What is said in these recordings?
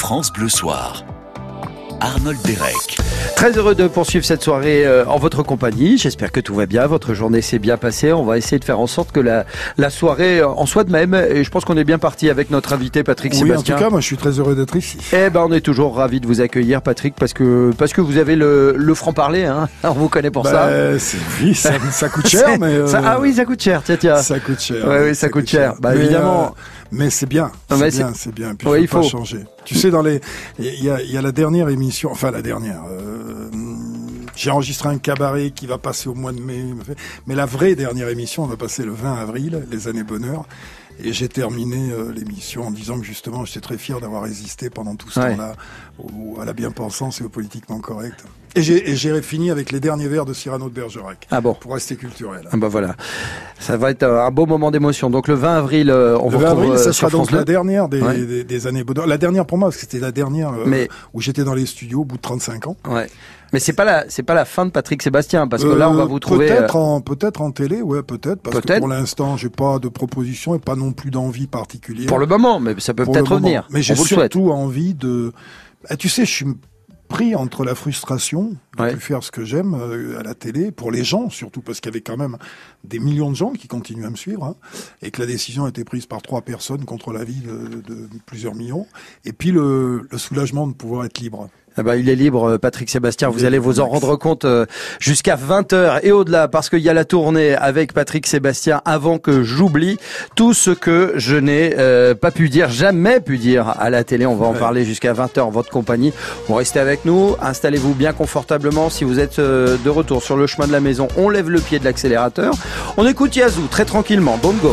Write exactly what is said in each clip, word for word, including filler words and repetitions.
France Bleu Soir. Arnold Derek. Très heureux de poursuivre cette soirée euh, en votre compagnie. J'espère que tout va bien, votre journée s'est bien passée. On va essayer de faire en sorte que la, la soirée en soit de même. Et je pense qu'on est bien parti avec notre invité Patrick oui, Sébastien. Oui, en tout cas, moi je suis très heureux d'être ici. Eh ben, on est toujours ravis de vous accueillir, Patrick, parce que parce que vous avez le, le franc-parler. Hein. On vous connaît pour bah, ça. C'est, oui, ça, ça coûte cher, mais euh, ça, ah oui, ça coûte cher. Tiens, tiens. Ça coûte cher. Ouais, oui, ça, ça coûte, coûte cher. cher. Bah mais, évidemment. Euh, mais c'est bien, c'est mais bien, c'est... c'est bien. Puis ouais, faut il pas faut changer. Tu sais, dans les, il y a, il y a la dernière émission, enfin la dernière. Euh, j'ai enregistré un cabaret qui va passer au mois de mai, mais la vraie dernière émission va passer le vingt avril, les années bonheur. Et j'ai terminé euh, l'émission en disant que justement, j'étais très fier d'avoir résisté pendant tout ce ouais. temps-là au, à la bien-pensance et au politiquement correct. Et j'ai, et j'ai fini avec les derniers vers de Cyrano de Bergerac. Ah bon. Pour rester culturel. Ah bah voilà. Ça va être un beau moment d'émotion. Donc le vingt avril, euh, on le vous vingt retrouve avril, ça euh, sera donc France la dernière des, ouais. des, des années bonheur. La dernière pour moi, parce que c'était la dernière euh, Mais... où j'étais dans les studios au bout de trente-cinq ans. Ouais. Mais c'est pas la, c'est pas la fin de Patrick Sébastien, parce que euh, là, on va vous trouver. Peut-être en, peut-être en télé, ouais, peut-être, parce peut-être. que pour l'instant, j'ai pas de proposition et pas non plus d'envie particulière. Pour le moment, mais ça peut pour peut-être revenir. Mais j'ai on surtout envie de, bah, tu sais, je suis pris entre la frustration de ouais. plus faire ce que j'aime euh, à la télé, pour les gens surtout, parce qu'il y avait quand même des millions de gens qui continuent à me suivre, hein, et que la décision a été prise par trois personnes contre l'avis de, de plusieurs millions, et puis le, le soulagement de pouvoir être libre. Eh ben, il est libre, Patrick Sébastien. Vous allez vous en rendre compte jusqu'à vingt heures et au-delà, parce qu'il y a la tournée avec Patrick Sébastien. Avant que j'oublie tout ce que je n'ai euh, pas pu dire, jamais pu dire à la télé. On va en ouais. parler jusqu'à vingt heures en votre compagnie. Bon, restez avec nous. Installez-vous bien confortablement. Si vous êtes euh, de retour sur le chemin de la maison, on lève le pied de l'accélérateur. On écoute Yazoo très tranquillement. Bongo.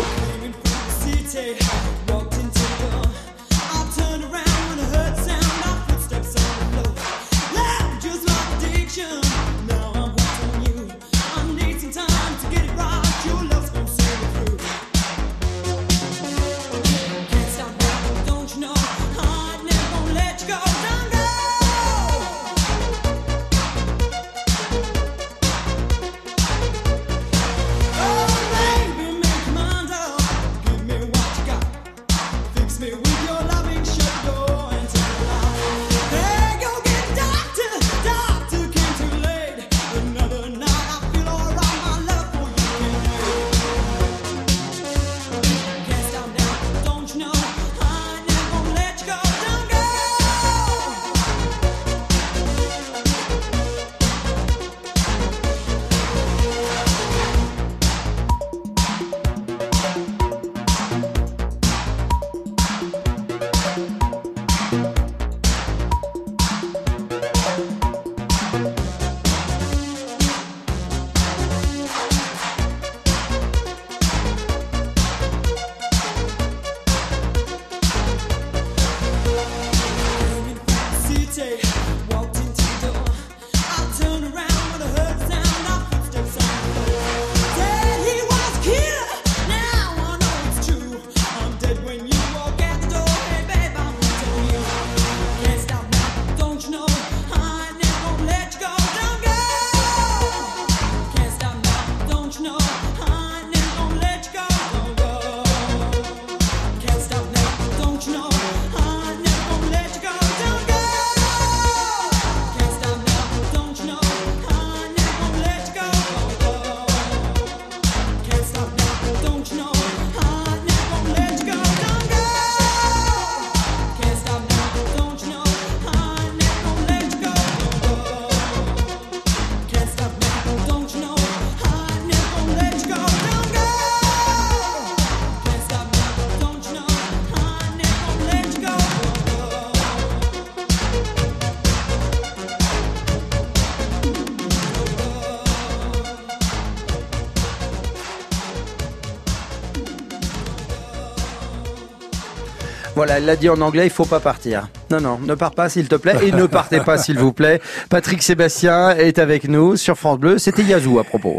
Voilà, elle l'a dit en anglais, il faut pas partir. Non, non, ne pars pas s'il te plaît et ne partez pas s'il vous plaît. Patrick Sébastien est avec nous sur France Bleu. C'était Yazoo à propos.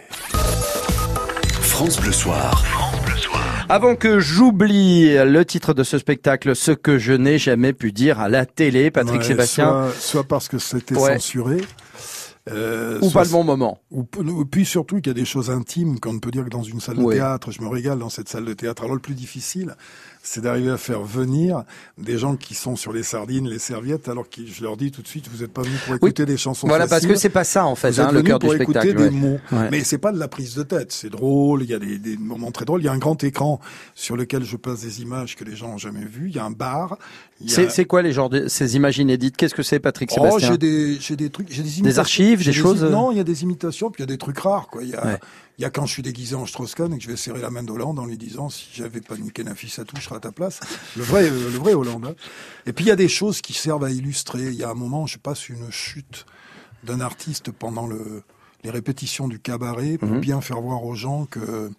France Bleu Soir. Avant que j'oublie le titre de ce spectacle, ce que je n'ai jamais pu dire à la télé, Patrick ouais, Sébastien. Soit, soit parce que c'était ouais. censuré. Euh, ou pas le bon moment. Ou, ou puis surtout qu'il y a des choses intimes qu'on ne peut dire que dans une salle de ouais. théâtre. Je me régale dans cette salle de théâtre. Alors le plus difficile, c'est d'arriver à faire venir des gens qui sont sur les sardines, les serviettes, alors que je leur dis tout de suite, vous n'êtes pas venus pour écouter oui. des chansons Voilà, faciles. parce que c'est pas ça, en fait, vous hein, êtes le venus cœur du pour spectacle. écouter Ouais. des mots. Ouais. Mais c'est pas de la prise de tête. C'est drôle, il y a des, des moments très drôles. Il y a un grand écran sur lequel je passe des images que les gens ont jamais vues. Il y a un bar. Il y a... C'est, c'est quoi les genres de, ces images inédites? Qu'est-ce que c'est, Patrick Sébastien? Oh, j'ai des, j'ai des trucs, j'ai des imitations. Des archives, des choses? Des, non, il y a des imitations, puis il y a des trucs rares, quoi. Il y a, ouais. il y a quand je suis déguisé en Strauss-Kahn et que je vais serrer la main d'Hollande en lui disant, si j'avais pas niqué Nafissatou, je serais à ta place. Le vrai, le vrai Hollande. Hein. Et puis il y a des choses qui servent à illustrer. Il y a un moment, je passe une chute d'un artiste pendant le, les répétitions du cabaret pour mmh. bien faire voir aux gens que,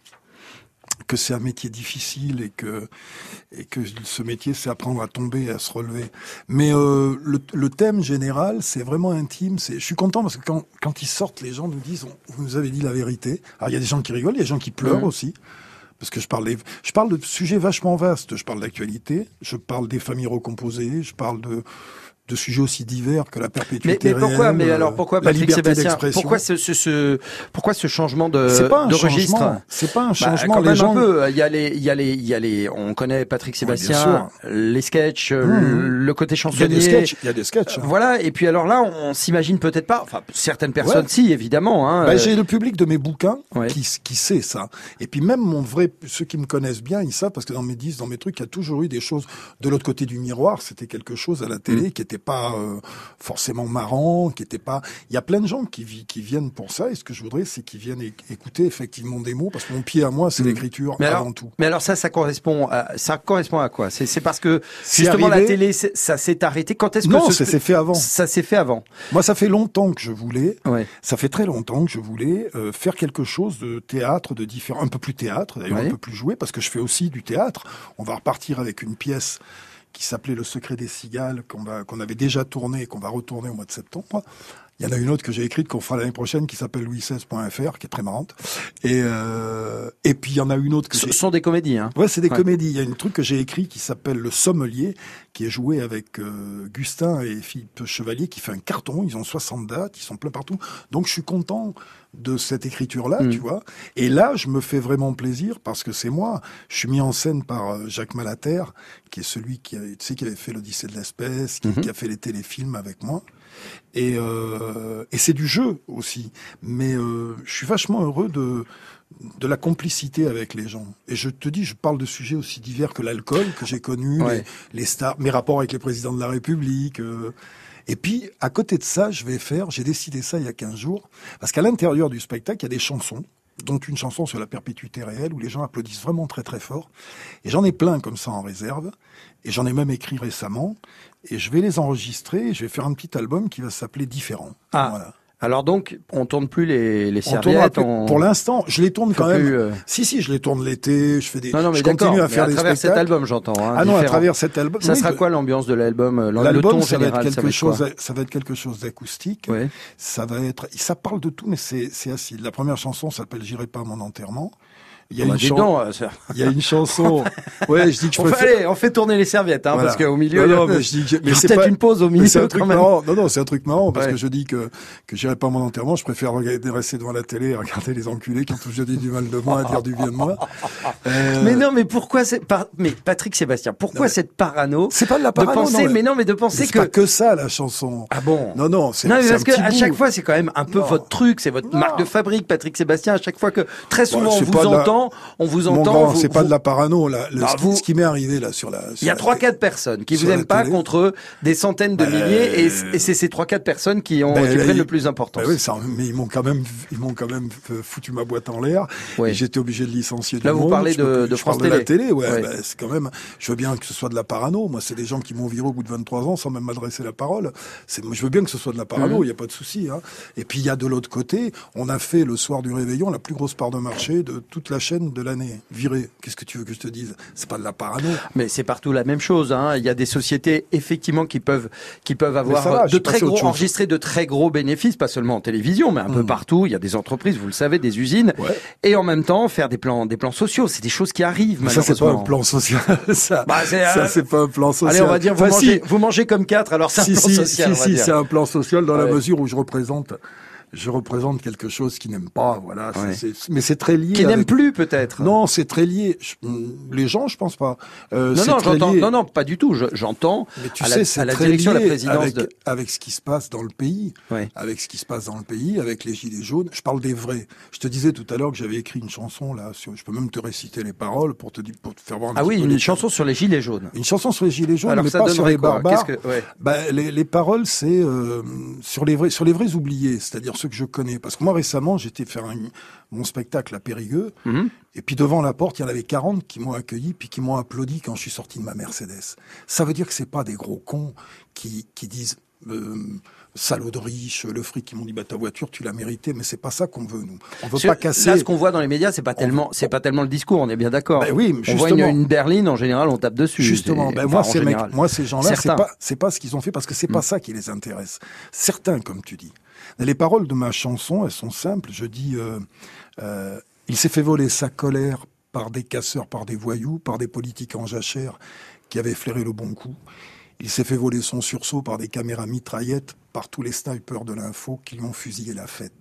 que c'est un métier difficile et que, et que ce métier, c'est apprendre à tomber et à se relever. Mais euh, le, le thème général, c'est vraiment intime. C'est, je suis content parce que quand, quand ils sortent, les gens nous disent, on, vous nous avez dit la vérité. Alors il y a des gens qui rigolent, il y a des gens qui pleurent mmh. aussi. Parce que je parle, des, je parle de sujets vachement vastes. Je parle d'actualité, je parle des familles recomposées, je parle de, de sujets aussi divers que la perpétuité mais, mais pourquoi, réelle, mais alors pourquoi, Patrick Sébastien, pourquoi ce, ce, ce, pourquoi ce changement de, c'est pas un de changement, registre? C'est pas un changement. Bah, quand les même gens... un peu. Il y a les, il y a les, il y a les, on connaît Patrick Sébastien, oui, les sketchs, mmh. le, le côté chansonnier. Il y a des sketchs. Il y a des sketchs. Hein. Voilà. Et puis alors là, on, on s'imagine peut-être pas, enfin, certaines personnes, ouais. si, évidemment, hein. Bah, j'ai le public de mes bouquins ouais. qui, qui sait ça. Et puis même mon vrai, ceux qui me connaissent bien, ils savent parce que dans mes disques, dans mes trucs, il y a toujours eu des choses de l'autre côté du miroir. C'était quelque chose à la télé mmh. qui était pas, euh, forcément marrant, qui était pas... Il y a plein de gens qui, qui viennent pour ça, et ce que je voudrais, c'est qu'ils viennent écouter effectivement des mots, parce que mon pied à moi, c'est mmh. l'écriture mais avant alors, tout. Mais alors ça, ça correspond à, ça correspond à quoi? C'est, c'est parce que, justement, arrivé... la télé, ça s'est arrêté. Quand est-ce que... Non, ce... ça s'est fait avant. Ça s'est fait avant. Moi, ça fait longtemps que je voulais, ouais. ça fait très longtemps que je voulais euh, faire quelque chose de théâtre, de différent, un peu plus théâtre, d'ailleurs, ouais. un peu plus joué, parce que je fais aussi du théâtre. On va repartir avec une pièce qui s'appelait Le Secret des Cigales, qu'on va, qu'on avait déjà tourné et qu'on va retourner au mois de septembre. Il y en a une autre que j'ai écrite qu'on fera l'année prochaine qui s'appelle louis seize point f r, qui est très marrante. Et, euh, et puis il y en a une autre que Ce j'ai... sont des comédies, hein. Ouais, c'est des ouais. comédies. Il y a une truc que j'ai écrit qui s'appelle Le Sommelier, qui est joué avec euh, Gustin et Philippe Chevalier, qui fait un carton. Ils ont soixante dates, ils sont plein partout. Donc je suis content de cette écriture-là, mmh. tu vois. Et là, je me fais vraiment plaisir parce que c'est moi. Je suis mis en scène par euh, Jacques Malater, qui est celui qui, a, tu sais, qui avait fait l'Odyssée de l'espèce, qui, mmh. qui a fait les téléfilms avec moi. Et, euh, et c'est du jeu aussi. Mais euh, je suis vachement heureux de de la complicité avec les gens. Et je te dis, je parle de sujets aussi divers que l'alcool, que j'ai connu, ouais. les, les stars, mes rapports avec les présidents de la République. Euh, et puis, à côté de ça, je vais faire, j'ai décidé ça il y a quinze jours, parce qu'à l'intérieur du spectacle, il y a des chansons, dont une chanson sur la perpétuité réelle, où les gens applaudissent vraiment très très fort. Et j'en ai plein comme ça en réserve, et j'en ai même écrit récemment, et je vais les enregistrer, et je vais faire un petit album qui va s'appeler Différent. Ah. Voilà. Alors donc, on tourne plus les, les on serviettes. Plus, on... Pour l'instant, je les tourne quand même. Plus, euh... Si, si, je les tourne l'été, je fais des, non, non, mais je continue à mais faire à des travers spectacles. cet album, j'entends. Hein, ah non, différent. à travers cet album. Ça oui, sera je... quoi l'ambiance de l'album? L'album, le ton ça général, va être quelque ça va chose, être ça va être quelque chose d'acoustique. Ouais. Ça va être, ça parle de tout, mais c'est, c'est acide. La première chanson s'appelle J'irai pas à mon enterrement. Il y a, oh une, bah, chan... donc, ça... il y a une chanson. Ouais, je dis que je on préfère... fait, allez, on fait tourner les serviettes, hein, voilà. parce qu'au milieu, non, il y a, non, mais je dis que... mais c'est peut-être pas... une pause au milieu. C'est un truc quand même. marrant. Non, non, c'est un truc marrant parce ouais. que je dis que que j'irai pas à mon enterrement. Je préfère regarder, rester devant la télé et regarder les enculés qui ont toujours dit du mal de moi, à dire du bien de moi. Euh... Mais non, mais pourquoi c'est par... mais Patrick Sébastien, pourquoi non, mais... cette parano? C'est pas de la parano. De penser, non, mais... mais non, mais de penser mais que c'est pas que ça la chanson. Ah bon? Non, non, c'est. Non, mais c'est parce un que petit à bout. chaque fois, c'est quand même un peu non. votre truc, c'est votre non. marque de fabrique, Patrick Sébastien. À chaque fois que très souvent bon, on vous entend, la... on vous entend. Grand, vous, c'est vous... pas de la parano là. Le, non, ce, vous... ce qui m'est arrivé là sur la. Sur Il y a trois, quatre personnes qui vous aiment pas télé. Contre des centaines de milliers, euh... et, et c'est ces trois, quatre personnes qui ont, ben, qui là, prennent il... le plus important. Ben oui, ça, mais ils m'ont quand même, ils m'ont quand même foutu ma boîte en l'air. Oui. Et j'étais obligé de licencier. Là, du vous monde. parlez je de, peux, de je France parle Télé. De la télé, ouais. ouais. Ben, c'est quand même. Je veux bien que ce soit de la parano. Moi, c'est des gens qui m'ont viré au bout de vingt-trois ans sans même m'adresser la parole. C'est, je veux bien que ce soit de la parano. Il mmh. y a pas de souci. Hein. Et puis il y a de l'autre côté, on a fait le soir du réveillon la plus grosse part de marché de toute la chaîne de l'année. Viré. Qu'est-ce que tu veux que je te dise? C'est pas de la parano. Mais c'est partout la même chose. Hein. Il y a des sociétés effectivement qui peuvent qui peuvent avoir va, de très gros enregistrer de très gros bénéfices, pas seulement en télévision, mais un mmh. peu partout. Il y a des entreprises, vous le savez, des usines, ouais. et en même temps faire des plans des plans sociaux. C'est des choses qui arrivent. Mais ça c'est pas un plan social. ça, bah, c'est, ça euh... c'est pas un plan social. Allez, on va dire vous enfin, mangez si. vous mangez comme quatre. Alors c'est si, un plan si, social. Si si, c'est un plan social dans ouais. la mesure où je représente je représente quelque chose qu'ils n'aiment pas. Voilà, Ouais. c'est, c'est, mais c'est très lié. Qui avec... n'aime plus peut-être. Non, c'est très lié. Je- les gens, je pense pas. Euh, non, c'est non, très j'entends. lié. Non, non, pas du tout. Je, j'entends. Mais tu à sais, la, c'est à la très direction de lié la présidence avec, de. avec ce qui se passe dans le pays, Ouais. avec ce qui se passe dans le pays, avec les gilets jaunes. Je parle des vrais. Je te disais tout à l'heure que j'avais écrit une chanson là. Sur, je peux même te réciter les paroles pour te dire, pour te faire voir. Un Ah petit oui, peu une les- chanson sur les gilets jaunes. Une chanson sur les gilets jaunes, Alors mais ça pas sur donnerait les quoi? barbares. Qu'est-ce que- ouais. Bah, les, les paroles, c'est euh, sur les vrais, sur les vrais oubliés, c'est-à-dire ceux que je connais. Parce que moi récemment, j'étais faire un, mon spectacle à Périgueux, Mhm. et puis devant la porte, il y en avait quarante qui m'ont accueilli, puis qui m'ont applaudi quand je suis sorti de ma Mercedes. Ça veut dire que c'est pas des gros cons qui qui disent euh, salaud de riche, le fric, qui m'ont dit bah ta voiture tu l'as méritée, mais c'est pas ça qu'on veut nous. On veut Sur- pas casser. Là, ce qu'on voit dans les médias, c'est pas tellement, c'est pas tellement le discours. On est bien d'accord. Ben oui, on voit une, justement. une berline, en général, on tape dessus. Justement, C'est- ben enfin, moi en ces mecs, général. moi ces gens-là, c'est Certains. pas c'est pas ce qu'ils ont fait parce que c'est pas ça qui les intéresse. Certains, comme tu dis. Les paroles de ma chanson, elles sont simples. Je dis, euh, euh, il s'est fait voler sa colère par des casseurs, par des voyous, par des politiques en jachère qui avaient flairé le bon coup. Il s'est fait voler son sursaut par des caméras mitraillettes, par tous les snipers de l'info qui lui ont fusillé la fête.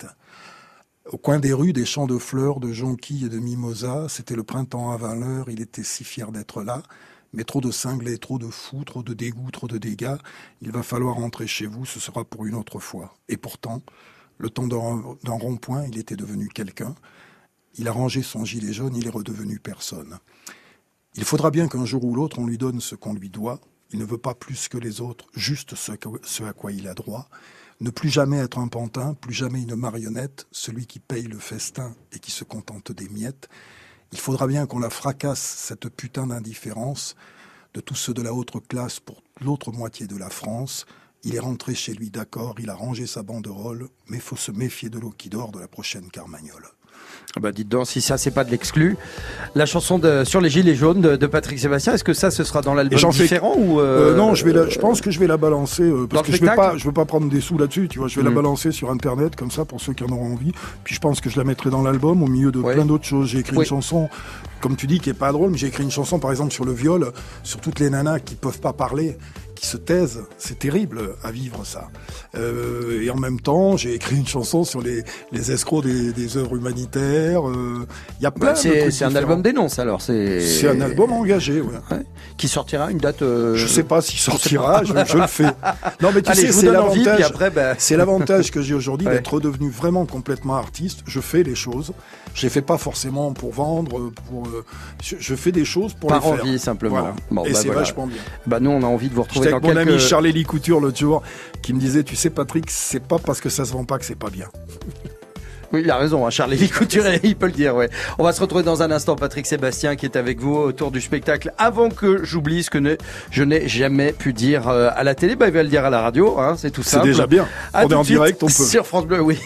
Au coin des rues, des champs de fleurs, de jonquilles et de mimosas, c'était le printemps à vingt heures, il était si fier d'être là. Mais trop de cinglés, trop de fous, trop de dégoûts, trop de dégâts, il va falloir rentrer chez vous, ce sera pour une autre fois. Et pourtant, le temps d'un d'un rond-point, il était devenu quelqu'un. Il a rangé son gilet jaune, il est redevenu personne. Il faudra bien qu'un jour ou l'autre, on lui donne ce qu'on lui doit. Il ne veut pas plus que les autres, juste ce, que, ce à quoi il a droit. Ne plus jamais être un pantin, plus jamais une marionnette, celui qui paye le festin et qui se contente des miettes. Il faudra bien qu'on la fracasse, cette putain d'indifférence de tous ceux de la haute classe pour l'autre moitié de la France. Il est rentré chez lui, d'accord, il a rangé sa banderole, mais faut se méfier de l'eau qui dort de la prochaine Carmagnole. Ah bah dites donc, si ça c'est pas de l'exclu. La chanson de, sur les gilets jaunes de, de Patrick Sébastien, est-ce que ça ce sera dans l'album j'en fais- différent ou euh, Euh, non, je vais la, je pense que je vais la balancer euh, Dans parce le que je vais spectacle pas, je veux pas prendre des sous là-dessus, tu vois. Je vais la Mm. balancer sur internet comme ça pour ceux qui en auront envie. Puis je pense que je la mettrai dans l'album au milieu de Ouais. plein d'autres choses. J'ai écrit Oui. une chanson, comme tu dis, qui est pas drôle, mais j'ai écrit une chanson par exemple sur le viol, sur toutes les nanas qui peuvent pas parler, qui se taisent. C'est terrible à vivre ça. Euh, et en même temps, j'ai écrit une chanson sur les, les escrocs des, des œuvres humanitaires. Il y a plein bah, de c'est, trucs c'est un différents. album dénonce alors. C'est, C'est un album engagé, ouais. ouais, qui sortira une date. Euh... Je sais pas s'il sortira, je, je le fais. Non, mais tu Allez, sais, je vous c'est donne envie, puis l'avantage. après, bah... C'est l'avantage que j'ai aujourd'hui Ouais. d'être redevenu vraiment complètement artiste. Je fais les choses. Je les fais pas forcément pour vendre, pour. euh, Je, je fais des choses pour par les faire. envie simplement. Voilà. Bon, Et bah, c'est voilà. vachement bien. Bah nous on a envie de vous retrouver J'étais dans avec mon quelques... ami Charles-Élie Couture l'autre jour, qui me disait, tu sais Patrick, c'est pas parce que ça se vend pas que c'est pas bien. Oui, il a raison, hein, Charles-Élie Couture, il peut le dire, ouais. On va se retrouver dans un instant, Patrick Sébastien, qui est avec vous autour du spectacle. Avant que j'oublie ce que ne, je n'ai jamais pu dire euh, à la télé, bah, il va le dire à la radio, hein, c'est tout C'est simple. déjà bien. À On tout est en de suite direct, on peut. Sur France Bleu, oui.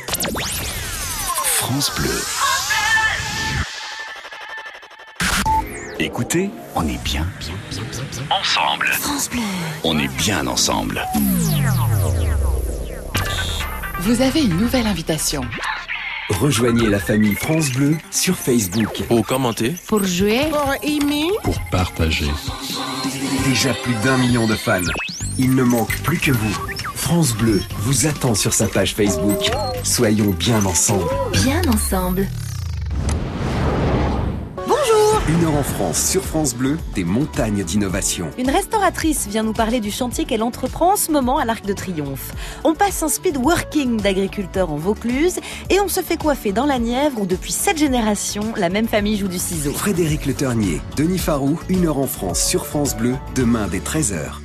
France Bleu. Écoutez, on est bien, bien, bien, bien, bien ensemble. France Bleu. On est bien ensemble. Vous avez une nouvelle invitation. Rejoignez la famille France Bleu sur Facebook. Pour commenter, Pour jouer, pour partager. Déjà plus d'un million de fans. Il ne manque plus que vous. France Bleu vous attend sur sa page Facebook. Soyons bien ensemble. Bien ensemble. Une heure en France sur France Bleu, des montagnes d'innovation. Une restauratrice vient nous parler du chantier qu'elle entreprend en ce moment à l'Arc de Triomphe. On passe un speed working d'agriculteurs en Vaucluse et on se fait coiffer dans la Nièvre où depuis sept générations, la même famille joue du ciseau. Frédéric Le Ternier, Denis Farou, une heure en France sur France Bleu, demain dès treize heures.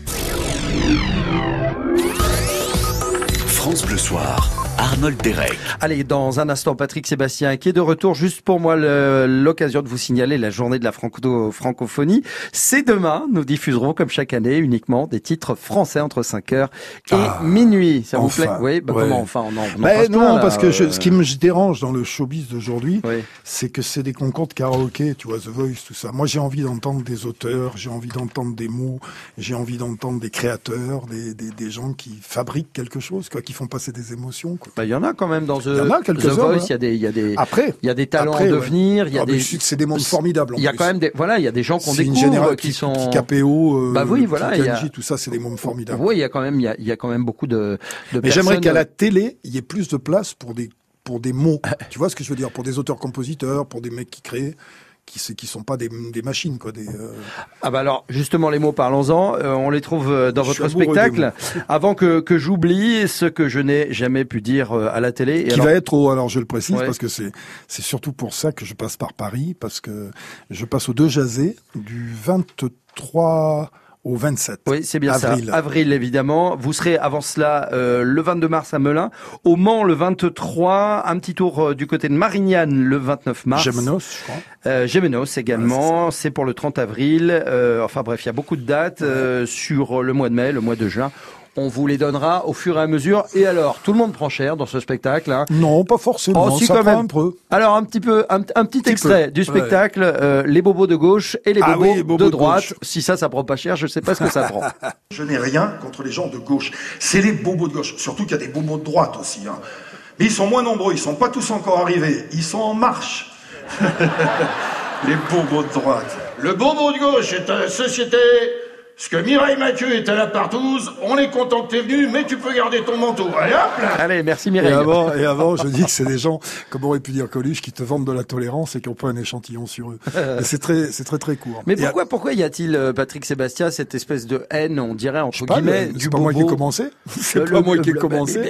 France Bleu Soir. Arnold Derek. Allez, dans un instant, Patrick Sébastien qui est de retour. Juste pour moi, le- l'occasion de vous signaler la journée de la franco- francophonie. C'est demain. Nous diffuserons, comme chaque année, uniquement des titres français entre cinq heures et Ah, minuit. Ça vous enfin, plaît? Oui, bah ouais. comment enfin? On en, on en Ben passe non, plein, là, parce que je, euh, ce qui me dérange dans le showbiz d'aujourd'hui, oui. c'est que c'est des concours de karaoké, tu vois, The Voice, tout ça. Moi, j'ai envie d'entendre des auteurs, j'ai envie d'entendre des mots, j'ai envie d'entendre des créateurs, des, des, des gens qui fabriquent quelque chose, quoi, qui font passer des émotions, quoi. Bah, il y en a quand même dans The, il y en a The Voice. hein. Il y a des, il y a des, après, il y a des talents après, à ouais. devenir. Il y a ah, des, c'est des mondes formidables. Il y a plus. quand même des, voilà, il y a des gens qu'on c'est découvre général, qui, qui sont. Qui K P O, euh, bah oui, voilà. K N J, il y a, tout ça, c'est des mondes formidables. Oui, il y a quand même, il y a, il y a quand même beaucoup de, de Mais personnes. j'aimerais qu'à la télé, il y ait plus de place pour des, pour des mots. Tu vois ce que je veux dire? Pour des auteurs-compositeurs, pour des mecs qui créent. qui qui sont pas des, des machines quoi des euh... Ah bah alors justement les mots parlons-en, euh, on les trouve dans je votre spectacle. Avant que que j'oublie ce que je n'ai jamais pu dire à la télé et qui alors... va être au, alors je le précise ouais. parce que c'est c'est surtout pour ça que je passe par Paris, parce que je passe au deux Jazé du vingt-trois au vingt-sept. Oui, c'est bien avril. ça. Avril, évidemment. Vous serez avant cela euh, le vingt-deux mars à Melun, au Mans le vingt-trois, un petit tour euh, du côté de Marignane le vingt-neuf mars. Gémenos, je crois. Euh, Gémenos également. Ouais, c'est, c'est pour le trente avril. Euh, enfin bref, il y a beaucoup de dates euh, ouais. sur le mois de mai, le mois de juin. On vous les donnera au fur et à mesure. Et alors, tout le monde prend cher dans ce spectacle. Hein. Non, pas forcément. Oh, si, ça quand prend même. un peu. Alors, un petit peu, un, un petit, petit extrait peu. du spectacle. Ouais. Euh, les bobos de gauche et les bobos, ah oui, les bobos de, de droite. Gauche. Si ça, ça prend pas cher, je sais pas ce que ça prend. Je n'ai rien contre les gens de gauche. C'est les bobos de gauche. Surtout qu'il y a des bobos de droite aussi. Hein. Mais ils sont moins nombreux. Ils sont pas tous encore arrivés. Ils sont en marche. Les bobos de droite. Le bobo de gauche est à la société. Ce que Mireille Mathieu est à la partouze, on est content que t'es venu, mais tu peux garder ton manteau. Allez hop là. Allez, merci Mireille. Et avant, et avant, je dis que c'est des gens, comme aurait pu dire Coluche, qui te vendent de la tolérance et qui ont pas un échantillon sur eux. Et c'est très, c'est très très court. Mais pourquoi, à... pourquoi y a-t-il, Patrick Sébastien, cette espèce de haine, on dirait entre pas, guillemets, du c'est pas bobo. moi qui ai commencé. C'est le, pas moi qui ai le, commencé.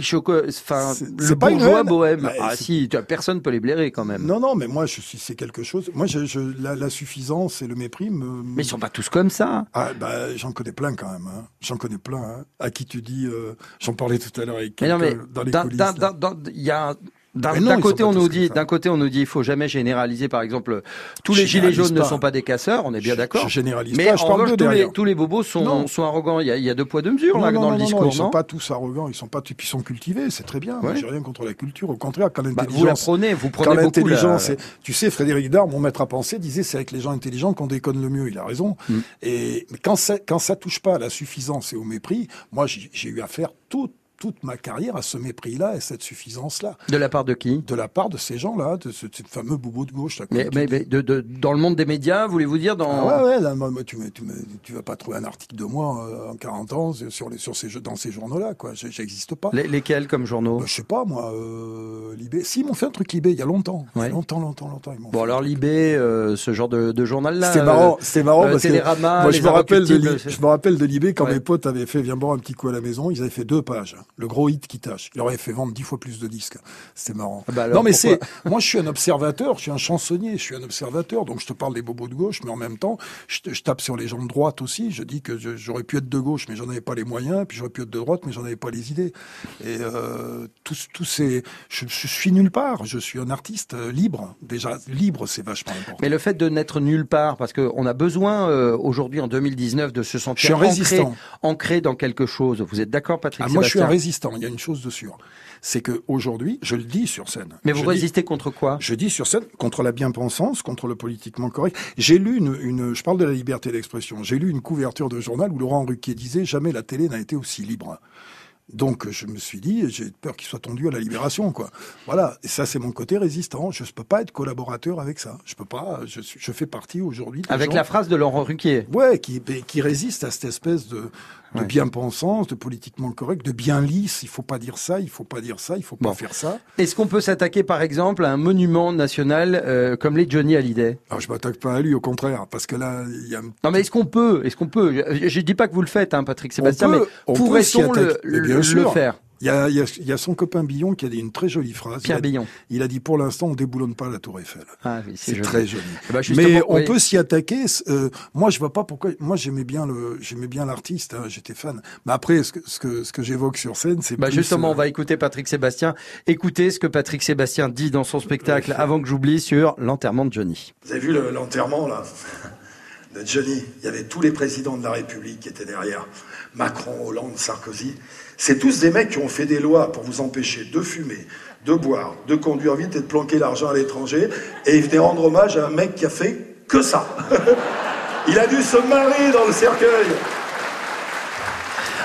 Enfin, le bourgeois bohème. Bah, ah si, personne peut les blairer quand même. Non, non, mais moi, je suis, c'est quelque chose. Moi, je, je la, la suffisance et le mépris me. Mais ils sont pas tous comme ça. Ah, bah, j'en connais plein quand même. Hein. J'en connais plein. Hein. À qui tu dis, euh, j'en parlais tout à l'heure avec quelqu'un mais dans les coulisses. Il y a D'un, non, d'un côté, on nous dit, d'un côté, on nous dit, il faut jamais généraliser. Par exemple, tous les gilets jaunes pas. ne sont pas des casseurs. On est bien d'accord. Je généralise mais pas. Je en parle revanche, de tous les, tous les bobos sont, sont arrogants. Il y a, il y a deux poids deux mesures non, là non, dans non, le non, discours. Non, non ils sont pas tous arrogants. Ils sont pas, ils sont cultivés. C'est très bien. Ouais. Moi, j'ai rien contre la culture. Au contraire, quand l'intelligence. Bah, vous la prenez, vous prenez quand beaucoup. L'intelligence, la... tu sais, Frédéric Dard, mon maître à penser, disait, c'est avec les gens intelligents qu'on déconne le mieux. Il a raison. Mm. Et quand ça, quand ça touche pas à la suffisance et au mépris, moi, j'ai, j'ai eu affaire toute toute ma carrière à ce mépris-là et cette suffisance-là. De la part de qui ? De la part de ces gens-là, de ce, ce fameux bobo de gauche. Là, mais mais, mais de, de, dans le monde des médias, voulez-vous dire dans... Ah ouais, ouais, là, moi, tu, tu, tu vas pas trouver un article de moi euh, en quarante ans sur les, sur ces, dans ces journaux-là, quoi. J'existe pas. Les, lesquels comme journaux ? Bah, je sais pas, moi, euh, Libé. Si, ils m'ont fait un truc Libé il y a longtemps. Ouais. Il y a longtemps, longtemps, longtemps. Ils m'ont bon, fait alors Libé, euh, ce genre de, de journal-là. C'était marrant, c'était marrant euh, parce Télérama, que moi, je me rappelle de, Li- je me rappelle de Libé quand ouais. mes potes avaient fait Viens boire un petit coup à la maison. Ils avaient fait deux pages. Le gros hit qui il aurait fait vendre dix fois plus de disques. C'était marrant. Bah alors, non, mais pourquoi... c'est, moi, je suis un observateur, je suis un chansonnier, je suis un observateur, donc je te parle des bobos de gauche, mais en même temps, je, je tape sur les gens de droite aussi. Je dis que je, j'aurais pu être de gauche, mais j'en avais pas les moyens, puis j'aurais pu être de droite, mais j'en avais pas les idées. Et, euh, tous, tous ces, je, je suis nulle part. Je suis un artiste euh, libre. Déjà, libre, c'est vachement important. Mais le fait de n'être nulle part, parce que on a besoin, euh, aujourd'hui, en deux mille dix-neuf, de se sentir ancré, ancré dans quelque chose. Vous êtes d'accord, Patrick ah, Sébastien ? Moi, je suis un résistant. Il y a une chose de sûre. C'est que aujourd'hui, je le dis sur scène. Mais vous je résistez dis, contre quoi ? Je dis sur scène contre la bien-pensance, contre le politiquement correct. J'ai lu une, une, je parle de la liberté d'expression. J'ai lu une couverture de journal où Laurent Ruquier disait jamais la télé n'a été aussi libre. Donc, je me suis dit, j'ai peur qu'il soit tendu à la libération, quoi. Voilà. Et ça, c'est mon côté résistant. Je ne peux pas être collaborateur avec ça. Je peux pas, je suis, je fais partie aujourd'hui. Avec gens, la phrase de Laurent Ruquier. Ouais, qui, qui résiste à cette espèce de, de ouais. bien-pensance, de politiquement correct, de bien lisse. Il faut pas dire ça, il faut pas dire ça, il faut pas bon. faire ça. Est-ce qu'on peut s'attaquer, par exemple, à un monument national, euh, comme les Johnny Hallyday? Alors, je m'attaque pas à lui, au contraire, parce que là, il y a. Non, mais est-ce qu'on peut, est-ce qu'on peut, je, je dis pas que vous le faites, hein, Patrick Sébastien, on peut, mais pourrait-on le, le, le faire? Il y a, il y a, il y a son copain Billon qui a dit une très jolie phrase. Pierre il a, Billon. Il a dit, pour l'instant, on déboulonne pas la Tour Eiffel. Ah oui, c'est, c'est joli. très joli. Bah, mais on oui. peut s'y attaquer. Euh, moi, je vois pas pourquoi. Moi, j'aimais bien le, j'aimais bien l'artiste. Hein, j'étais fan. Mais après, ce que, ce que, ce que j'évoque sur scène, c'est bah plus, justement, euh... on va écouter Patrick Sébastien. Écoutez ce que Patrick Sébastien dit dans son spectacle, avant que j'oublie, sur l'enterrement de Johnny. Vous avez vu le, l'enterrement, là, de Johnny? Il y avait tous les présidents de la République qui étaient derrière. Macron, Hollande, Sarkozy. C'est tous des mecs qui ont fait des lois pour vous empêcher de fumer, de boire, de conduire vite et de planquer l'argent à l'étranger. Et ils venaient rendre hommage à un mec qui a fait que ça. Il a dû se marrer dans le cercueil.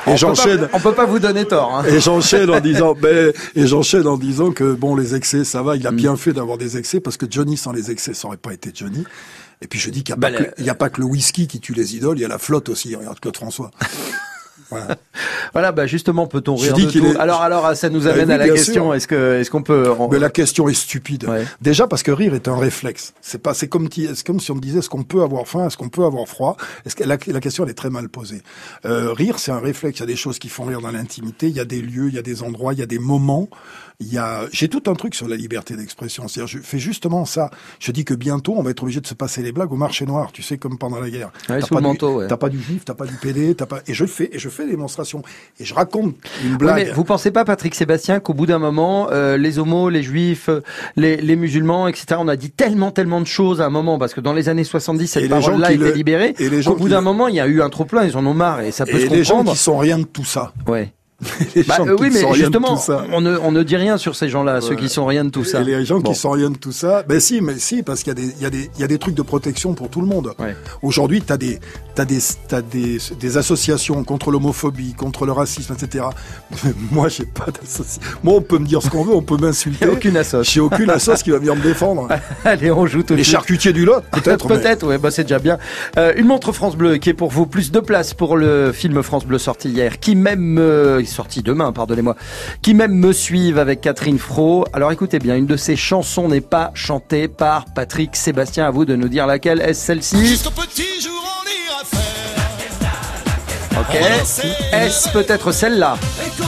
Et j'enchaîne. On peut pas vous donner tort. Hein. Et j'enchaîne en disant, ben, et j'enchaîne en disant que bon, les excès, ça va. Il a bien fait d'avoir des excès parce que Johnny sans les excès, ça aurait pas été Johnny. Et puis je dis qu'il n'y a, bah, le... a pas que le whisky qui tue les idoles, il y a la flotte aussi. Regarde Claude François. Voilà. Voilà, bah justement, peut-on rire de tout est... Alors, alors, ça nous amène bah, oui, à la question. Sûr. Est-ce que, est-ce qu'on peut on... Mais la question est stupide. Ouais. Déjà parce que rire est un réflexe. C'est pas, c'est comme, c'est comme si on me disait est-ce qu'on peut avoir faim, est-ce qu'on peut avoir froid. Est-ce que la, la question elle est très mal posée. Euh, rire, c'est un réflexe. Il y a des choses qui font rire dans l'intimité. Il y a des lieux, il y a des endroits, il y a des moments. Il y a, j'ai tout un truc sur la liberté d'expression. C'est-à-dire, je fais justement ça. Je dis que bientôt, on va être obligé de se passer les blagues au marché noir. Tu sais, comme pendant la guerre. Ouais, t'as, pas pas du, manteau, ouais. t'as pas du juif, t'as pas du P D, t'as pas, et je le fais, et je fais des démonstrations. Et je raconte une blague. Oui, mais vous pensez pas, Patrick Sébastien, qu'au bout d'un moment, euh, les homos, les juifs, les, les musulmans, et cetera, on a dit tellement, tellement de choses à un moment, parce que dans les années soixante-dix, cette parole-là était le... libérée. Et les gens qu'au bout d'un le... moment, il y a eu un trop plein, ils en ont marre, et ça peut et se comprendre. Et les gens qui sont rien de tout ça. Ouais. Bah, euh, oui, mais justement, on ne, on ne dit rien sur ces gens-là, ouais. Ceux qui sont rien de tout ça. Et les gens bon. qui sont rien de tout ça, ben si, mais si, parce qu'il y a des, il y a des, il y a des trucs de protection pour tout le monde. Ouais. Aujourd'hui, t'as des, t'as des, t'as des, des associations contre l'homophobie, contre le racisme, et cetera. Moi, j'ai pas d'association. Moi, on peut me dire ce qu'on veut, on peut m'insulter. Il y a aucune assoce. J'ai aucune assoce qui va venir me défendre. Allez, on joue tout de suite. Les charcutiers du Lot, peut-être. Peut-être, ouais, bah c'est déjà bien. Euh, une montre France Bleu qui est pour vous, plus de place pour le film France Bleu sorti hier, qui même, euh, est sorti demain, pardon. Pardonnez-moi, qui même me suivent avec Catherine Fro. Alors écoutez bien, une de ces chansons n'est pas chantée par Patrick Sébastien. À vous de nous dire laquelle. Est-ce celle-ci? Juste au petit jour, on ira faire. Ok. Est-ce peut-être celle-là?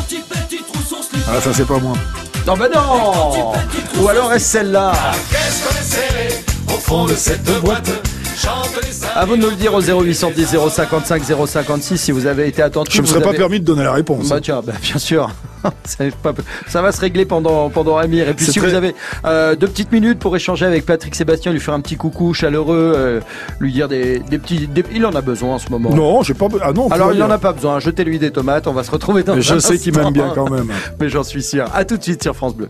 Ah, ça c'est pas moi. Non, ben non. Ou alors est-ce celle-là? Qu'est-ce qu'on est serré au fond de cette boîte? À vous de nous le dire au zéro huit cent dix zéro cinquante-cinq zéro cinquante-six si vous avez été attentif. Je ne me serais avez... pas permis de donner la réponse. Bah tiens, bah, bien sûr. Pas... Ça va se régler pendant pendant Amir. Et puis c'est si très... vous avez euh, deux petites minutes pour échanger avec Patrick Sébastien, lui faire un petit coucou chaleureux, euh, lui dire des, des petits. Des... Il en a besoin en ce moment. Non, j'ai pas. Ah non. Alors il n'en a pas besoin. Jetez-lui des tomates. On va se retrouver dans. Mais je sais qu'il m'aime bien quand même. Mais j'en suis sûr. À tout de suite sur France Bleu.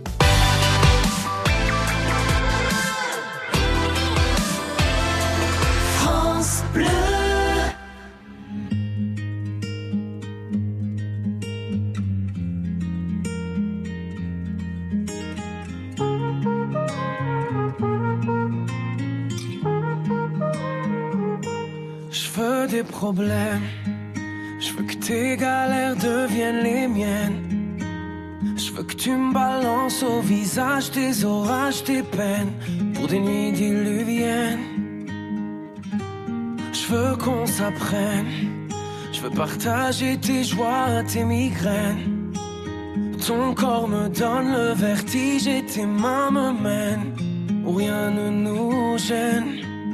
Des problèmes, je veux que tes galères deviennent les miennes. Je veux que tu me balances au visage tes orages, tes peines, pour des nuits diluviennes. Je veux qu'on s'apprenne, je veux partager tes joies, tes migraines. Ton corps me donne le vertige et tes mains me mènent où rien ne nous gêne.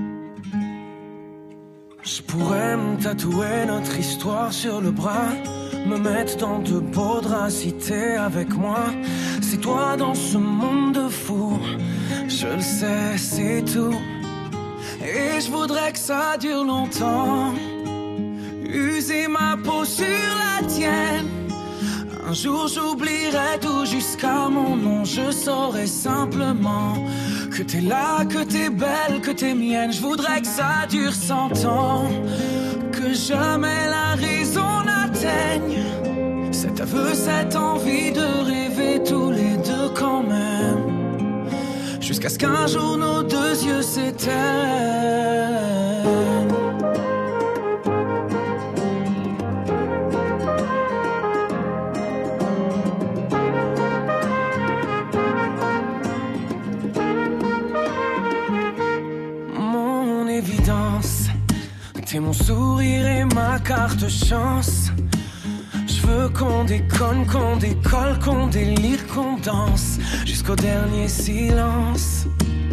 Je pourrais me tatouer notre histoire sur le bras, me mettre dans de beaux draps si t'es avec moi. C'est toi dans ce monde de fous, je le sais, c'est tout. Et je voudrais que ça dure longtemps, user ma peau sur la tienne. Un jour j'oublierai tout jusqu'à mon nom, je saurai simplement que t'es là, que t'es belle, que t'es mienne. Je voudrais que ça dure cent ans, que jamais la raison n'atteigne cet aveu, cette envie de rêver tous les deux quand même, jusqu'à ce qu'un jour nos deux yeux s'éteignent. T'es mon sourire et ma carte chance. Je veux qu'on déconne, qu'on décolle, qu'on délire, qu'on danse jusqu'au dernier silence.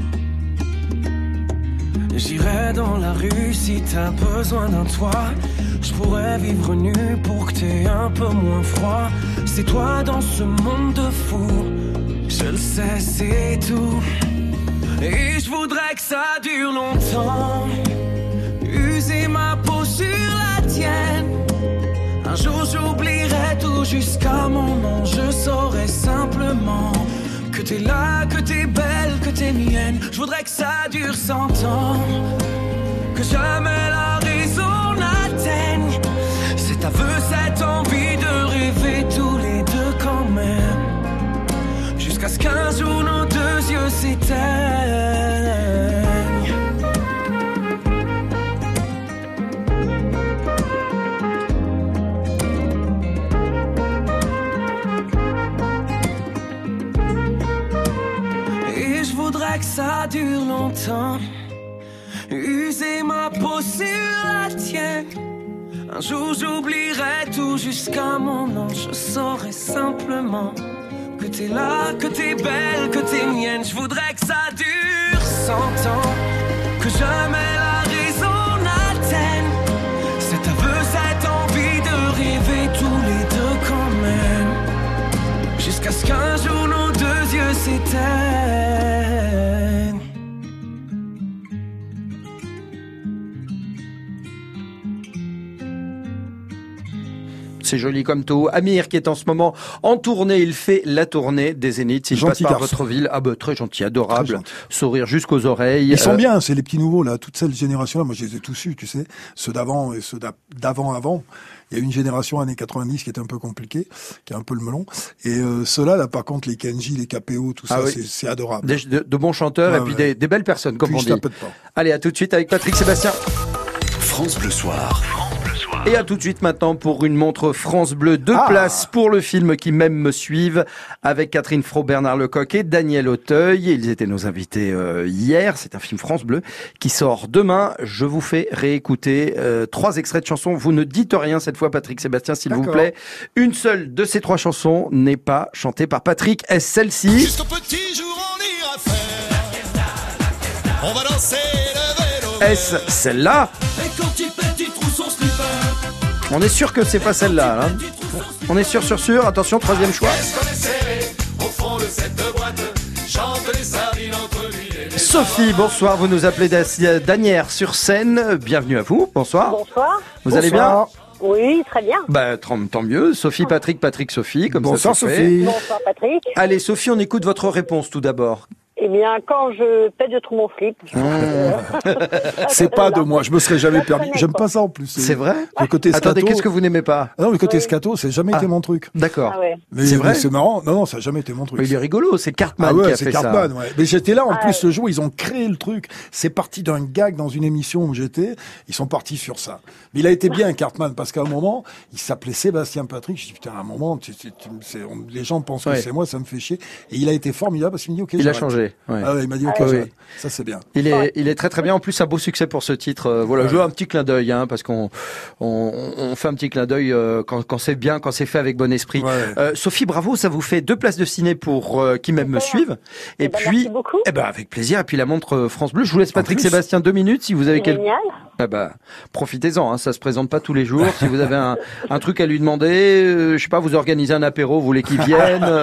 J'irai dans la rue si t'as besoin d'un toit. Je pourrais vivre nu pour que t'aies un peu moins froid. C'est toi dans ce monde de fous, je le sais, c'est tout. Et je voudrais que ça dure longtemps, user ma peau sur la tienne. Un jour j'oublierai tout jusqu'à mon nom, je saurai simplement que t'es là, que t'es belle, que t'es mienne. Je voudrais que ça dure cent ans, que jamais la raison n'atteigne cet aveu, cette envie qu'un jour nos deux yeux s'éteignent. Et je voudrais que ça dure longtemps, user ma peau sur la tienne. Un jour j'oublierai tout jusqu'à mon nom. Je saurai simplement que t'es là, que t'es belle, que t'es mienne. Je voudrais que ça dure cent ans, que jamais la raison n'atteigne cet aveu, cette envie de rêver tous les deux quand même, jusqu'à ce qu'un jour nos deux yeux s'éteignent. C'est joli comme tout. Amir qui est en ce moment en tournée, il fait la tournée des Zéniths. Il Gentil passe par garçon. votre ville. Ah bah très gentil, adorable, Très gentil. sourire jusqu'aux oreilles. Ils sont Euh, bien, c'est les petits nouveaux là, toute cette génération-là. Moi, je les ai tous eus, tu sais, ceux d'avant et ceux d'a- d'avant-avant. Il y a une génération années quatre-vingt-dix qui était un peu compliquée, qui est un peu le melon. Et euh, ceux-là, là, par contre, les Kenji, les K P O, tout ça, Ah oui. c'est, c'est adorable. Des- de, de bons chanteurs Ah et puis ouais. des, des belles personnes, comme Puis on je dit. tape de pas. Allez, à tout de suite avec Patrick Sébastien. France Bleu Soir. Et à tout de suite maintenant pour une montre France Bleu. Deux Ah. places pour le film Qui m'aime me suivent avec Catherine Fro, Bernard Lecoq et Daniel Auteuil. Ils étaient nos invités euh, hier. C'est un film France Bleu qui sort demain. Je vous fais réécouter euh, trois extraits de chansons. Vous ne dites rien cette fois, Patrick Sébastien, s'il vous D'accord. plaît. Une seule de ces trois chansons n'est pas chantée par Patrick. Est-ce celle-ci? Jusqu'au petit jour on ira faire. On va danser le vélo. Est-ce celle-là? Et quand il pète, il trouve son slipper. On est sûr que c'est pas celle-là. Hein. On est sûr, sûr, sûr. Attention, troisième choix. Est-ce qu'on est serré au fond de cette boîte? Chante les sardines entre lui et les... Sophie, bonsoir. Vous nous appelez d'A- d'Asnières sur Seine. Bienvenue à vous. Bonsoir. Bonsoir. Vous allez bien? Oui, très bien. Bah, tant tant mieux. Sophie, Patrick, Patrick, Sophie, comme Bonsoir, ça se fait. Sophie. Bonsoir Patrick. Allez, Sophie, on écoute votre réponse tout d'abord. Eh bien, quand je pète, je trouve mon slip. Euh, C'est pas de moi, je me serais jamais La permis. connais, J'aime quoi. pas ça en plus. C'est vrai? Le côté Attendez, scato. qu'est-ce que vous n'aimez pas? Ah non, le côté Oui. scato, c'est jamais Ah. été mon truc. D'accord. Ah ouais. Mais, C'est vrai mais c'est marrant. Non, non, ça a jamais été mon truc. Mais il est rigolo, c'est Cartman Ah ouais, qui a c'est fait Cartman, ça. ouais. Mais j'étais là, en Ah plus, ouais. ce jour, ils ont créé le truc. C'est parti d'un gag dans une émission où j'étais. Ils sont partis sur ça. Mais il a été bien, Cartman, parce qu'à un moment, il s'appelait Sébastien Patrick. Je dis, putain, à un moment, tu- tu- tu- c'est- on- les gens pensent Ouais. que c'est moi, ça me fait chier. Et il a été formidable parce qu'il m'a dit, ok, Il a j'arrête. changé. Ouais. Ah ouais, il m'a dit, ok, Ah oui. j'arrête. Ça, c'est bien. Il est, Ouais. il est très très bien. En plus, un beau succès pour ce titre. Euh, voilà, je veux un petit clin d'œil, hein, parce qu'on on, on fait un petit clin d'œil euh, quand, quand c'est bien, quand c'est fait avec bon esprit. Ouais. Euh, Sophie, bravo, ça vous fait deux places de ciné pour euh, Qui m'aime me Super. suivent. Et Eh ben, puis, merci beaucoup. eh ben avec plaisir. Et puis la montre euh, France Bleu. Je vous laisse Patrick plus. Sébastien deux minutes si vous avez quelque. Génial. Ah bah, profitez-en, hein, ça se présente pas tous les jours. Si vous avez un, un truc à lui demander, euh, je sais pas, vous organisez un apéro, vous voulez qu'il vienne, euh,